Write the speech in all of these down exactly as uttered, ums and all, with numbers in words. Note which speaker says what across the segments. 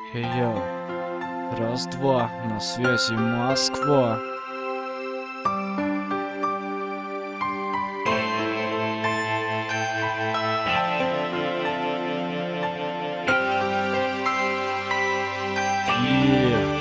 Speaker 1: Эй, йоу, раз-два, на связи Москва. Yeah.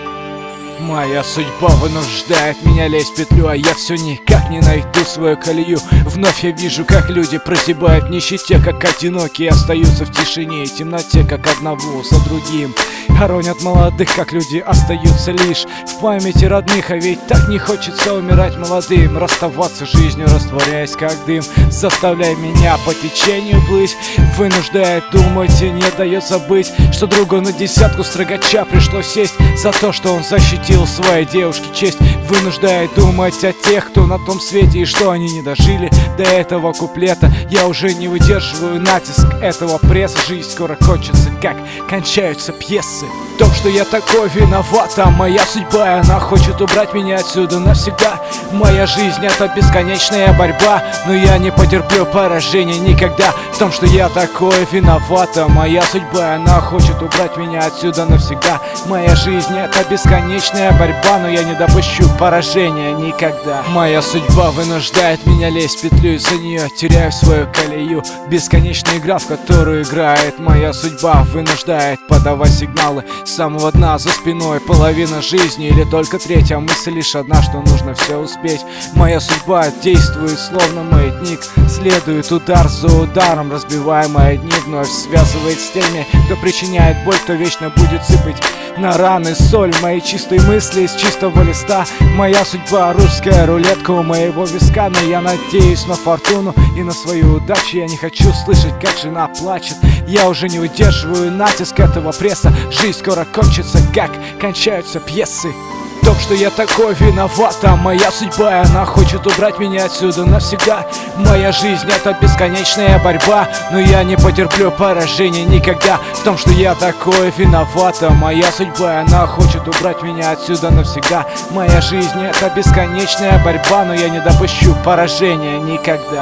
Speaker 1: Моя судьба вынуждает меня лезть в петлю, а я все никак не найду свою колею. Вновь я вижу, как люди прозябают в нищете, как одинокие остаются в тишине и темноте, как одного за другим хоронят молодых, как люди остаются лишь в памяти родных. А ведь так не хочется умирать молодым, расставаться с жизнью, растворяясь как дым. Заставляя меня по течению плыть, вынуждает думать и не дает забыть, что другу на десятку строгача пришлось сесть за то, что он защитил своей девушке честь. Вынуждает думать о тех, кто на том свете, и что они не дожили до этого куплета. Я уже не выдерживаю натиск этого пресса. Жизнь скоро кончится, как кончаются пьесы. В том, что я такой виноват, а моя судьба, она хочет убрать меня отсюда навсегда. Моя жизнь — это бесконечная борьба, но я не потерплю поражения никогда. В том, что я такой виноват, а моя судьба, она хочет убрать меня отсюда навсегда. Моя жизнь — это бесконечная борьба, но я не допущу поражения никогда. Моя судьба вынуждает меня лезть в петлю, из-за нее теряю свою колею. Бесконечная игра, в которую играет моя судьба, вынуждает подавать сигналы с самого дна за спиной. Половина жизни или только третья, мысль лишь одна, что нужно все успеть. Моя судьба действует словно маятник, следует удар за ударом, разбивая мои дни, вновь связывает с теми, кто причиняет боль, кто вечно будет сыпать на раны соль. Мои чистые мысли из чистого листа. Моя судьба — русская рулетка у моего виска, но я надеюсь на фортуну и на свою удачу. Я не хочу слышать, как жена плачет. Я уже не удерживаю натиск этого пресса. Жизнь скоро кончится, как кончаются пьесы. В том, что я такой виноват, а моя судьба, она хочет убрать меня отсюда навсегда. Моя жизнь — это бесконечная борьба, но я не потерплю поражения никогда. В том, что я такой виноват, а моя судьба, она хочет убрать меня отсюда навсегда. Моя жизнь — это бесконечная борьба, но я не допущу поражения никогда.